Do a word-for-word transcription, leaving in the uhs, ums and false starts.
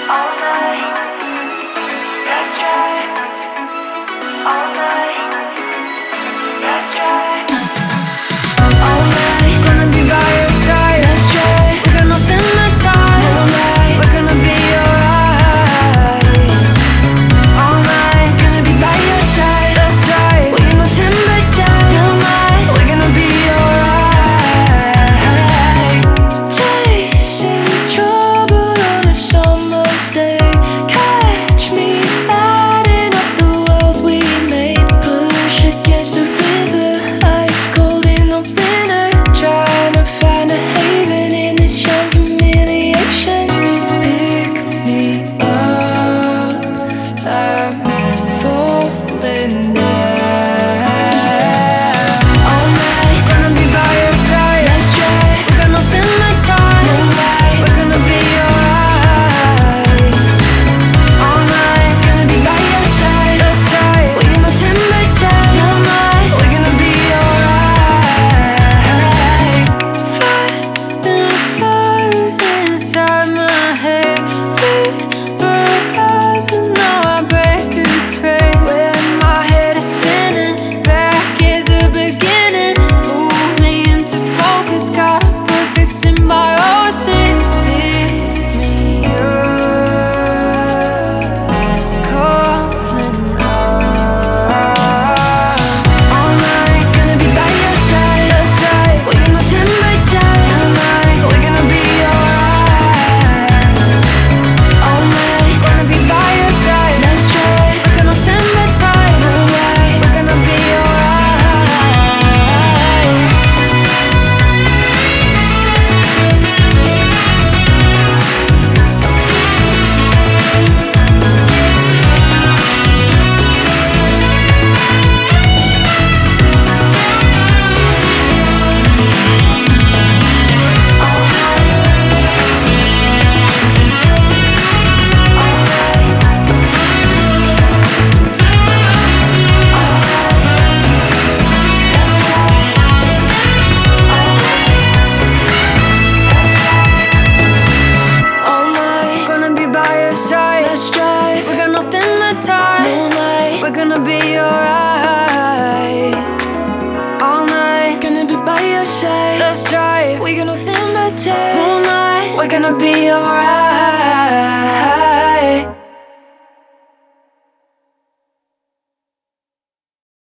All night, let's drive. All night, let's drive. All night, gonna be by your side. Let's drive. We got nothing but time. All night, we're gonna be alright. All night, gonna be by your side. Let's drive. We got nothing but time. All night, we're gonna be alright. Chasing trouble on a summer's day. Catch me lighting up the world we made. Push against the river, ice cold in the winter. Trying to find a haven in this young humiliation. Pick me up, I'm falling down. All night, gonna be by your side. Let's drive. We got nothing but time. All night, we're gonna be alright. All night, gonna be by your side. Let's drive. We got nothing but time. All night, we're gonna be alright. Fighting a fire inside my head. Vaporizing, now I break a thread. When my head is spinning, back at the beginning. Move me into focus, got a perfect symbiosis. Pick me up, coming out. All night, gonna be by your side. Let's drive. We got nothing but time. All night, we're gonna be alright. All night, gonna be by your side. Let's drive. We got nothing but time. All night, we're gonna be alright. All night, gonna be by your side. Let's drive. We got nothing but time. All night, we're gonna be alright. All night, gonna be by your side. Let's drive. We got nothing but time. All night, we're gonna be alright.